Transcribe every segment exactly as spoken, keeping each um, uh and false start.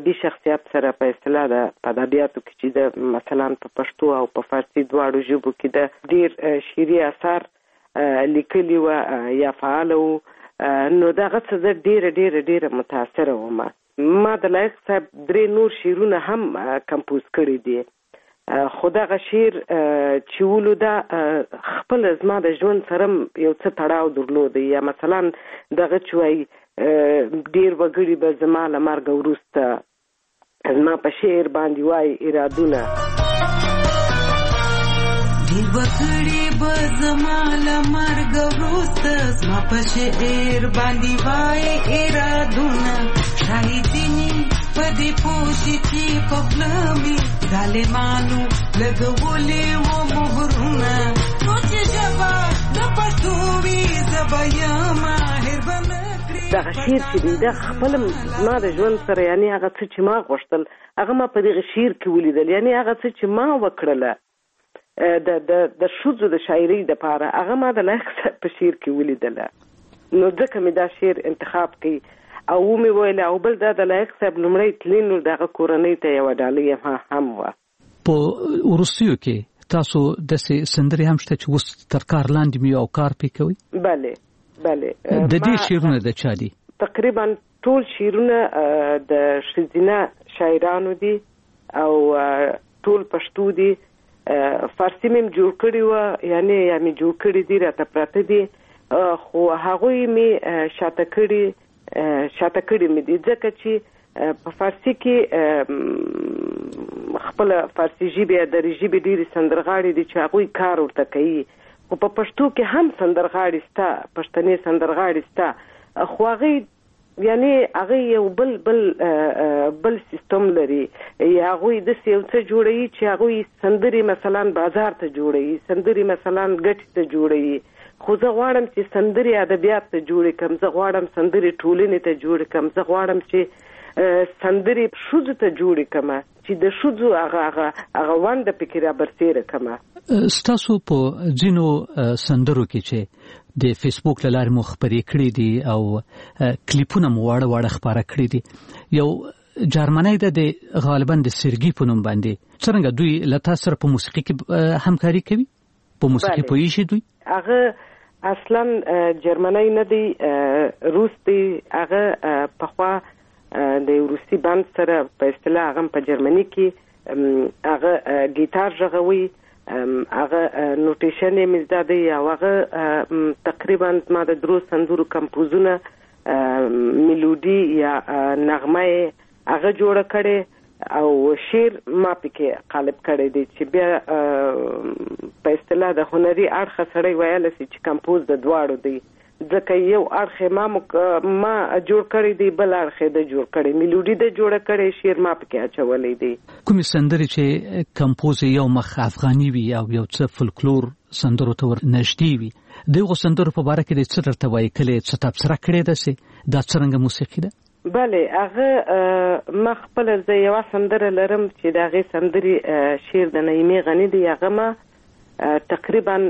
ادبي شخصیت سره په اصطلاح د ادبیاتو کې چې د مثلا په پښتو او په فارسي دواړو ژبو کې د ډیر شعري اثار لیکلي و یا فعال و، نو دغه څه زه ډیره ډیره ډیره متاثره وم. ما د لایق صاحب درې نور شعرونه هم کمپوز کړي دي، خو دغه شعر چې ولو دا خپل زما د ژوند سره یو څه تړاو درلود. یا مثلا دغه چې وایي ډیر وګړي به زما له مرګه وروسته زما په شعر باندې وایي ارادونه. ډیر وګړي به زما له مرګه وروسته زما په شعر باندې وایي ارادونه. شاهدیني په دې پوښي چې په خوله مې ظالمانو لګولې وه مهرونه. نو چې ژبه د پښتو وي زه به یم ماهر به نه کړې. دغه شعر چې دی دا خپل ما د ژوند سره یعنې هغه څه چې ما غوښتل هغه ما په دغه شعر کې ولیدل. یعنې هغه څه چې ما وکړله د د د ښځو د شاعرۍ دپاره هغه ما د لایق صاحب په شعر کې ولیدله. نو ځکه مې دا شعر انتخاب کړي او ومې ویل. او بل دا د لایق صاحب لومړی تلین نو دغه کورنۍ ته یوه ډالۍ هم وه. په وروستیو کې تاسو داسې سندرې هم شته چې اوس تر کار لاندې مې او کار پې کوئ؟ بلې بلې. د دې شعرونه د چا دي؟ تقریبا ټول شعرونه د ښځینه شاعرانو دي او ټول پښتو دي. فارسي مې جوړ کړي وه، یعنې یا مې جوړ کړي دي راته پراته دي، خو هغوی مې شاته کړي شاته کړي مې دي ځکه چې په فارسي کې خپل فارسي ژبې ادري ژبې ډېرې سندرغاړي دي چې هغوی کار ورته کوي. خو په پښتو کې هم سندرغاړي شته، پښتنې سندرغاړي شته، خو هغوی یعنې هغه یو بل بل بل سیستم لري. هغوی داسې یو څه جوړوي چې هغوی سندرې مثلا بازار ته جوړوي، سندرې مثلا ګټې ته جوړوي. خو زه غواړم چې سندرې ادبیات ته جوړې کړم، زه غواړم سندرې ټولنې ته جوړې کړم، زه غواړم چې سندرې ښځو ته جوړې کړم چې د ښځو هغه هغه هغه ونډه پکې رابرسېره کړم. ستاسو په ځینو سندرو کې چې د فیسبوک له لارې مو خپرې کړي دي او کلیپونه مو واړه واړه خپاره کړي دي، یو جرمنی ده د غالبا د سرګي په نوم باندې، څرنګه دوی له تاسو سره په موسیقي کې همکاري کوي؟ په موسیقي پوهیږي دوی؟ هغه اصلا جرمنی نه دی، روس دی. هغه پخوا د روسي بند سره په اصطلاح هغه په جرمني کې هغه ګیتار غږوي، هغه نوټیشن یې مې زده دی او هغه تقریبا ما د درو سندرو کمپوزونه میلودي یا نغمه یې هغه جوړه کړې او شعر ما پکې قالب کړی دی چې بیا په اصطلاح د هنري اړخه سړی ویلی سي چې کمپوز د دواړو دی، ځکه یو اړخ ما ما جوړ کړی دی، بل اړخ یې د جوړ کړی، میلودي د جوړه کړی، شعر ما پکې اچولی دی. کومې سندرې چې کمپوز یو مخ افغاني وي او یو څه فولکلور سندرو ته ور نږدې وي، د هغو سندرو په باره کې د څه درته وایي؟ کله څه تبصره کړې ده چې دا څرنګه موسیقي ده؟ بله، هغه ما خپله زه یوه سندره لرم چې د هغې سندرې شعر د نعیمې غني دی. هغه ما تقریبا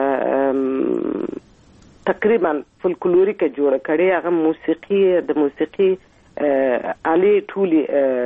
تقریبا فولکلوریکه جوړه کړې. هغه موسیقي د موسیقي آلې ټولې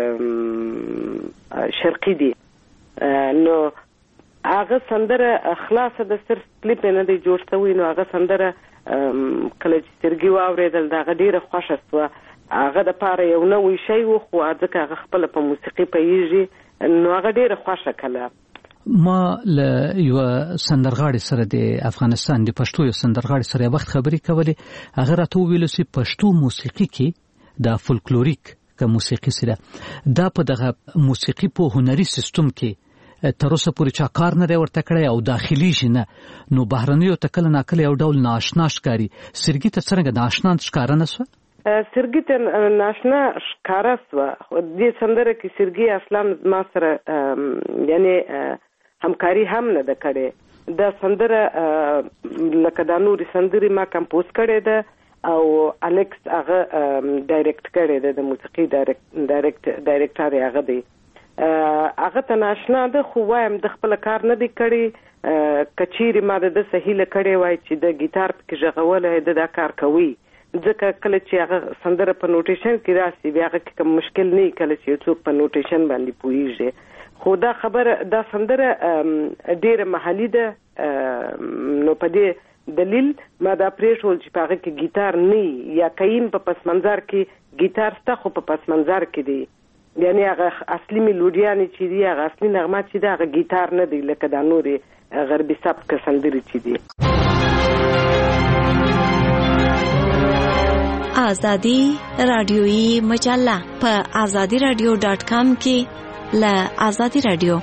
شرقي دي. نو هغه سندره خلاصه د صرف کلیپ نه دی جوړ شوی. نو هغه سندره کله چې سرګي واورېدل د هغه ډېره خوښه شوه. هغه د پاره یو نوی شی و، خو ځکه هغه خپله په موسیقي پوهېږي نو هغه ډېره خوښه کله. ما له یوه سندرغاړې سره د افغانستان د پښتو یو سندرغاړې سره یو وخت خبرې کولې. هغه راته وویل چې پښتو موسیقي کې د فولکلوریک که موسیقي سره دا په دغه موسیقي په هنري سیستم کې تر اوسه پورې چا کار نه دی ورته کړی او داخليږي نه، نو بهرنیو ته کله ناکله یو ډول نااشنا ښکاري. سرګي ته څرنګه نااشنا ښکاره نه سوه؟ سرګي ته ناشنا ښکاره سوه. دې سندره کې سرګي اصلا ما سره یعنې همکاري هم نه ده کړې. دا سندره لکه دا نورې سندرې ما کمپوز کړې ده او الکس هغه ډایرکټ کړې ده، د موسیقي ډایرکټر یې هغه دی. هغه ته ناشنا ده، خو وایم د خپله کار نه دی کړی. که چیرې ما د ده څه هیله کړې وای چې د ګیتار پکې غږولی د دا کار کوي، ځکه کله چې هغه سندره په نوټیشن کې راسي بیا هغه کوم مشکل نه کله چې څوک په نوټیشن باندې پوهیږي خو دا خبره دا سندره ډېره محلي ده نو په دې دلیل ما دا پریښول چې په هغه کې ګیتار نه یا کاین په پس منظر کې ګیتار ستا خو په پس منظر کې دی یعنی هغه اصلي میلودیانې چې دي هغه اصلي نغمه چې ده هغه ګیتار نه دی لکه دا نورې غربي سبک سندرې چې دي. آزادی رادیویی مجله په آزادی رادیو ډاٹ کام کې ل آزادی رادیو.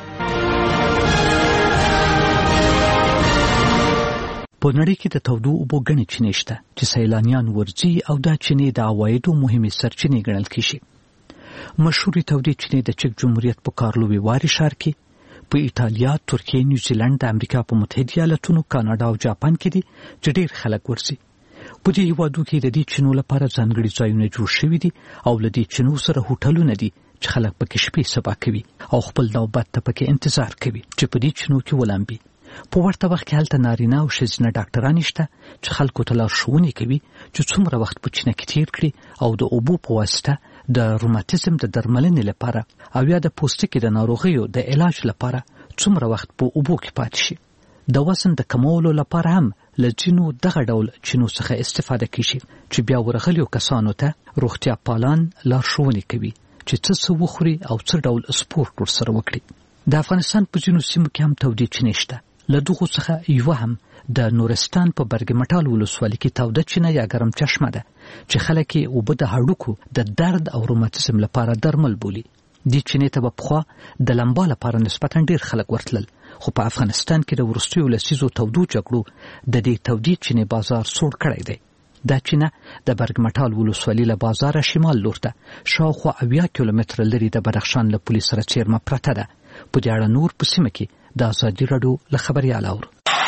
په نړۍ کې د تودو اوبو غني چینې شته چې سیلانیان ورځي او دا چینې د عوایدو مهمه سرچینې ګڼل کیږي. مشهورې تودې چینې د چک جمهوریت په کارلووي واري ښار کې په ایتالیا، ترکیه، نیوزیلند، د امریکا په متحده ایالاتونو، کاناډا او جاپان کې دي چې ډېر خلک ورځي. په دې هیوادو کې د دې چینو لپاره ځانګړي ځایونه جوړ شوي دي او له دې چینو سره هوټلونه دي چې خلک پکې شپې سبا کوي او خپل نوبت ته پکې انتظار کوي چې په دې چینو کې ولامبي. په ورته وخت کې هلته نارینه او ښځینه ډاکټران شته چې خلکو ته لارښوونې کوي چې څومره وخت په چینه کې تیر کړي او د اوبو په واسطه د روماتیزم د درملنې لپاره او یا د پوستکي د ناروغیو د علاج لپاره څومره وخت په اوبو کې پاتې شي. د وزن د کمولو لپاره هم له ځینو دغه ډول چینو څخه استفاده کیږي چې بیا ورغلیو کسانو ته روغتیا پالان لارښوونې کوي چې څه څه وخوري او څه ډول سپورت ورسره وکړي. د افغانستان په ځینو سیمو کې هم تودې چینې شته. له دغو څخه یوه هم د نورستان په برګ مټال ولسوالۍ کې توده چینه یا ګرم چشمه ده چې خلک یې اوبه د هډوکو د درد او روماتیزم لپاره درمل بولي. دې چینې ته به پخوا د لمبا لپاره نسبتا ډېر خلک ورتلل خو په افغانستان کې د وروستیو لسیزو تودو جګړو د دې تودې چینې بازار سوړ کړی دی. دا چینه د برګ مټال ولسوالۍ له بازاره شمال لور ته شاوخوا اویا کیلومتره لرې د بدخشان له پولې سره څیرمه پرته ده. په دې اړه نور په سیمه کې د آزادي راډیو له خبریال اورو.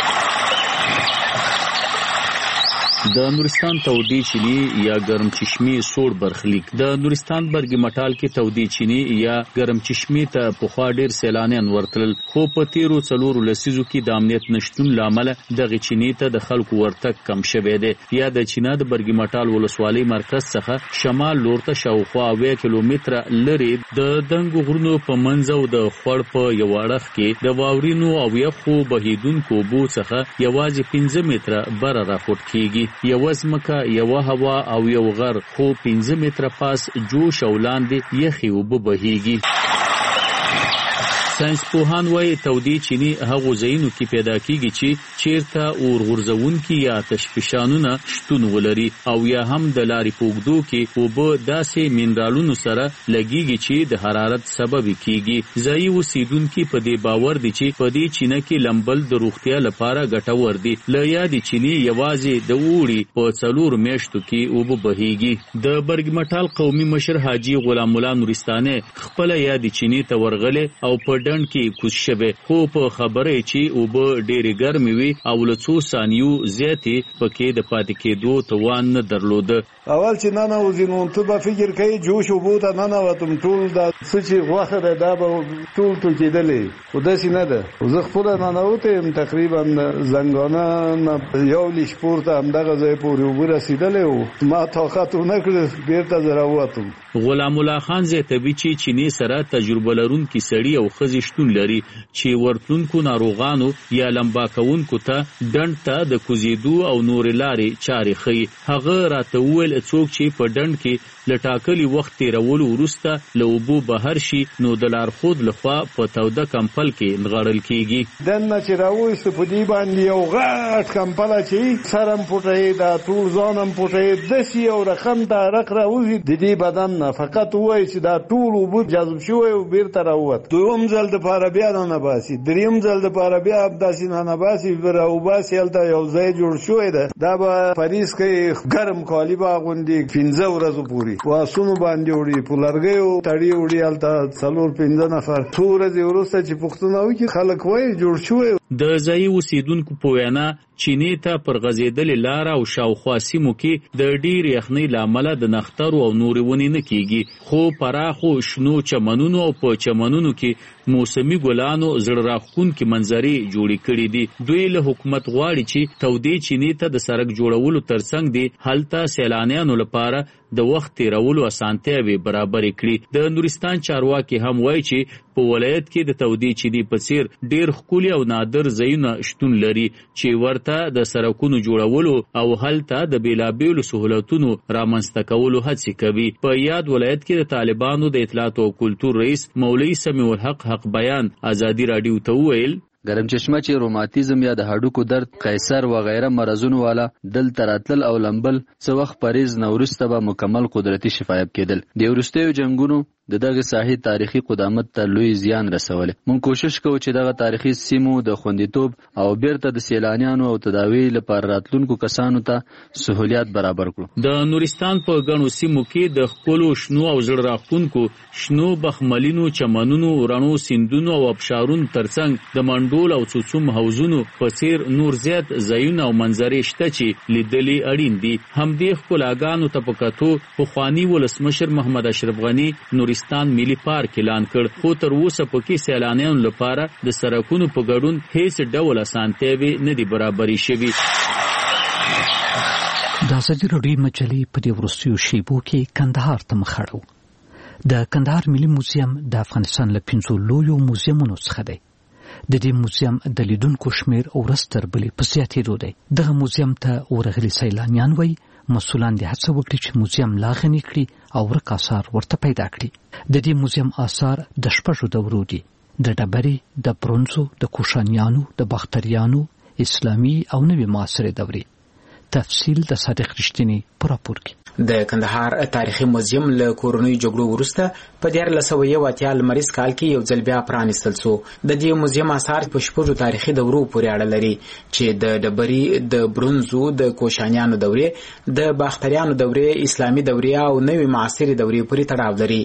د نورستان تودې چینې یا ګرم چشمې سوړ برخلیک. د نورستان برګ مټال کې تودې چینې یا ګرم چشمې ته پخوا ډېر سیلانیان ورتلل خو په تیرو څلورو لسیزو کې د امنیت نشتون له امله دغې چینې ته د خلکو ورتګ کم شوی دی. یا د چینه د برګ مټال ولسوالۍ مرکز څخه شمال لور ته شاوخوا اویا کیلومتره لرې د دنګو غرونو په منځ او د خوړ په یو اړخ کې د واورینو او یخو بهیدونکو اوبو څخه یوازې پنځه متره بره راپورټ کیږي. یوه ځمکه، یوه هوا او یو غر خو پنځه متره پاس جوش او لاندې یخې اوبه بهیږي. ساينس پوهان وايي تودې چینې هغو ځایونو کې پیدا کیږي چې چیرته اور غورځونکي یا تشفشانونه شتون ولري او یا هم د لارې په اوږدو کې اوبه داسې منرالونو سره لګیږي چې د حرارت سبب کیږي. ځایي اوسیدونکي په دې باور دي چې په دې چینه کې لمبل د روغتیا لپاره ګټور دي. له یادې چینې یوازې د اوړي په څلورو میاشتو کې اوبه بهیږي. د برګ مټال قومي مشر حاجي غلام الله نورستاني خپله یادې چینې ته ورغلی او په ډنډ کې کوز شوی خو په خبره چې اوبه ډېرې ګرمې وي او له څو ثانیو زیاتې پکې د پاتې کېدو توان نه درلوده. اول چې ننوځې نو ته به فکر کوې جوش اوبو ته ننوتم ټول دا څه چې غوښه ده دا به ټول توکېدلې خو داسې نه ده. زه خپله ننوتی یم تقریبا زنګانه نه یو لیش پورته همدغه ځای پورې اوبه رسېدلی و ما طاقت ونه کړ بېرته زه راووتم. غلام الله خان زیاتوي چې چینې سره تجربه لرونکي سړي او ښځې شتون لري چې ورتلونکو ناروغانو یا لمبا کوونکو ته ډنډ ته د کوزېدو او نورې لارې چارې ښیي. هغه راته وویل څوک چې په ډنډ کې له ټاکلي وخت تېرولو وروسته له اوبو بهر شي نو د لارښود لخوا په توده کمپل کې نغاړل کېږي. دننه چې راوایستو په دې باندې یو غټ کمپله چې سر هم پټوي دا ټول ځان هم پټوي داسې یو رقم ته عرق راوځي د دې بدن نه فقط ووایي چې دا ټول اوبه جذب شوی او بیرته راووت. دویم ځل دپاره بیا ننباسي دریم ځل دپاره بیا داسې ننباسي راوباسي هلته یو ځای جوړ شوی ده دا به پریز کوي ګرم کالي به اغوندي پنځه ورځو پورې واسونو باندې وړي په لرګیو تړي وړي هلته څلور پنځه نفر څو ورځې وروسته چې پوښتنه وکړي خلک وایي جوړ شوی. د ځایي اوسیدونکو په وینا چینې ته پر غځېدلې لاره او شاوخوا سیمو کې د ډېر یخنۍ له امله د نښترو او نورې ونې نه کېږي، خو پراخو شنو چمنونو او په چمنونو کې موسمي ګلانو زړه راښکونکې منظرې جوړې کړي دي. دوی له حکومت غواړي چې تودې چینې ته د سړک جوړولو ترڅنګ دي هلته سیلانیانو لپاره د وخت تېرولو اسانتیاوې برابرې کړي. د نورستان چارواکي هم وایي چې په ولایت کې د تودې چینې په څیر ډېر ښکلي او نادر ځایونه شتون لري چې ورته د سړکونو جوړولو او هلته د بیلابیلو سهولتونو رامنځته کولو هڅې کوي. په یاد ولایت کې د طالبانو د اطلاعات او کلتور رئیس مولوي سمیع الحق حق بیان ازادي راډیو ته وویل ګرم چشمه چې روماتیزم یا د هډوکو درد، قیصر و غیره مرزونو والا دلته راتلل او لمبل څه وخت پریز نه وروسته به مکمل قدرتي شفایاب کېدل. د وروستیو جنګونو د دغه ساحې تاریخي قدامت ته لوی زیان رسولی. مونږ کوشش کوو چې دغه تاریخي سیمو د خوندیتوب او بیرته د سیلانیانو او تداوی لپاره راتلونکو کسانو ته سهولیات برابر کړو. د نورستان په ګڼو سیمو کې د ښکلو شنو او زړه راښکونکو شنو بخملینو چمنونو، رڼو سیندونو او ابشارونو ترڅنګ د منډول او څوڅوم حوضونو په څیر نور زیات ځایونه او منظرې شته چې لیدلې اړین دي. همدې ښکلاګانو ته په کتو پخواني ولسمشر محمد اشرف غني نورستان ملي پارک اعلان کړ، خو تر اوسه پکې سیلانیانو لپاره د سړکونو په ګډون هیڅ ډول اسانتیاوې نه دي برابرې شوي. د ازادي راډیو مجلې په دې وروستیو شیبو کې کندهار ته مخ اړوو. د کندهار ملي موزیم د افغانستان له پنځو لویو موزیمونو څخه دی. د دې موزیم د لیدونکو شمیر ورځ تر بلې په زیاتېدو دی. دغه موزیم ته ورغلي سیلانیان وایي مسؤلان دې هڅه وکړي چې موزیم لا غني کړي او ورک آثار ورته پیدا کړي. د دې موزیم آثار د شپږو دورو دي: د ډبرې، د برونزو، د کوشانیانو، د باختریانو، اسلامي او نوې معاصرې دورې. تفصیل د صادق رښتینی په راپور کې. د کندهار تاریخي موزیم له کورنۍ جګړو وروسته په دیارلس سوه یو اتیا لمریز کال کې یو ځل بیا پرانیستل شو. د دې موزیم آثار په شپږو تاریخي دورو پورې اړه لري چې د ډبرې، د برونزو، د کوشانیانو دورې، د باختریانو دورې، اسلامي دورې او نوې معاصرې دورې پورې تړاو لري.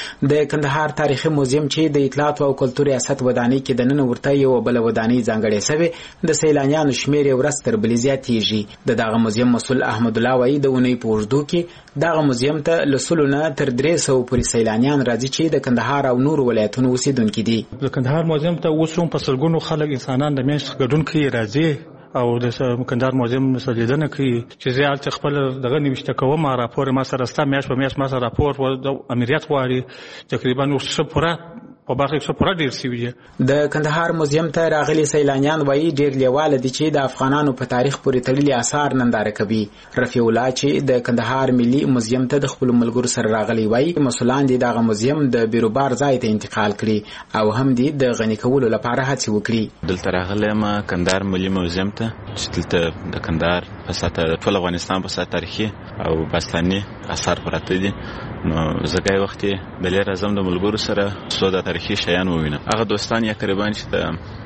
د کندهار تاریخي موزیم چې د اطلاعات او کلتور ریاست ودانۍ کې د نن ورته یو بل ودانۍ ځانګړې شوې، د سیلانیانو شمیر یې ورځ تر بلې زیاتېږي. د دغه موزیم مسؤل احمد الله وایي د اونۍ په اوږدو کې دغه موزیم ته له سلو نه تر درې سوو پورې سیلانیان راځي چې د کندهار او نورو ولایتونو اوسیدونکي دي. د کندهار موزیم ته اوس هم په سلګونو خلک انسانان د میاشت ګډون کوي راځي او د کندهار موزیم مسلیدنه کوي چې زه هلته خپل دغه نوشته کوم راپور ما سره ستا میاشت په میاشت ما سره راپور د امریت غواړي تقریبا ورڅ پوره په برخه کې پوره ډیر سی وي. د کندهار موزیم ته راغلي سیلانیان وایي ډیر لیواله دي چې د افغانانو په تاریخ پورې تړلي آثار ننداره کوي. رفیع الله چې د کندهار ملي موزیم ته د خپل ملګرو سره راغلي وایي مسؤلان دي دغه موزیم د بیروبار ځای ته انتقال کړي او هم دي د غني کولو لپاره هڅې وکړي. دلته راغلی ما کندهار ملي موزیم ته چې دلته د کندهار په ساته ټول افغانستان په ساته تاریخي او باستاني آثار پراته دي. نو زګای وخت د لیر اعظم د ملګرو سره څو د تاریخي شیان ووینم. هغه دوستان یا قریبان چې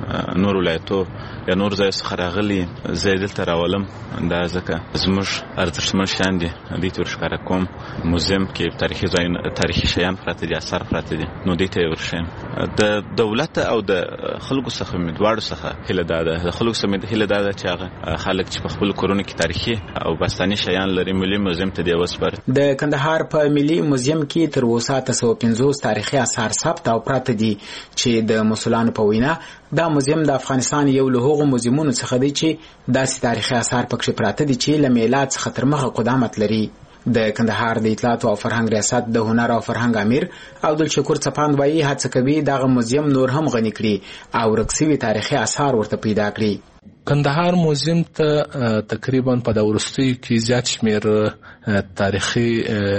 د نور ولایتو یا نور ځای څخه راغلي زه دلته راولم دا ځکه زموږ ارزښتمن شیان دي دوی ته ورښکاره کوم. موزیم کې تاریخي ځایونه تاریخي شیان پراته دي، آثار پراته دي، نو دوی ته یې ورښیم. د دولت او د خلکو څخه مې دواړو څخه هیله دا ده د خلکو څخه مې هیله دا ده چې هغه خلک چې په خپلو کورونو کې تاریخي او باستاني شیان لري ملي موزیم ته دې وسپاري. د کندهار په ملي موزیم کې تر اوسه اته سوه پنځوس تاریخي آثار ثبت او پراته دي چې د مسؤلانو په وینا دا موزیم د افغانستان یو له هغو موزیمونو څخه دی چې داسې تاریخي آثار پکښې پراته دي چې له میلاد څخه تر مخه قدامت لري. د کندهار د اطلاعات او فرهنګ ریاست د هنر او فرهنګ امیر عبدالشکور څپاند وایي هڅه کوي دغه موزیم نور هم غني کړي او ورک سوي تاریخي آثار ورته پیدا کړي. کندهار موزیم ته تقریبا په د وروستیو کې زیات شمیر تاریخي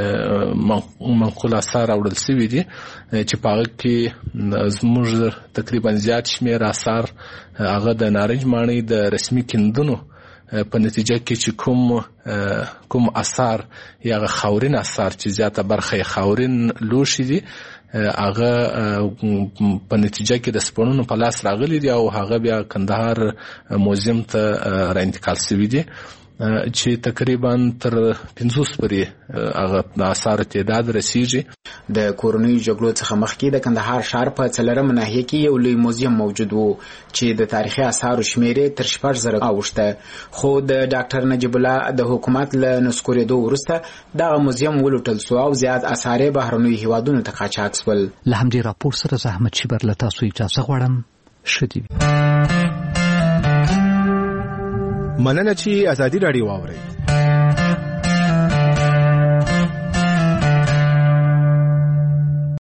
منقول آثار راوړل شوي دي چې په هغه کې زموږ تقریبا زیات شمیر آثار هغه د نارنج ماڼۍ د رسمي کیندنو په نتیجه کې چې کوم کوم آثار یا خاورین آثار چې زیاته برخه خاورین لوښي دي هغه په نتیجه کې د سپڼونو په لاس راغلي دي او هغه بیا کندهار موزیم ته را انتقال شوي دي. چې تقریبا تر پنځوس پورې هغه د آثار تعداد رسیږي. د کورونی جګړو څخه مخکې د کندهار ښار په څلورم ناحیه کې یو لوی موزیم موجود وو چې د تاریخي آثارو شمېر تر شپږ زره اوښته، خو د ډاکټر نجیب الله د حکومت له نسکورېدو وروسته دغه موزیم ولوټل سو او زیات آثار یې بهرنیو هیوادونو ته قاچاق سول. له همدې راپور سره زحمت شیبر له تاسو اجازه غواړم. ښه دې وي. مننه چې ازادي راډیو واورئ.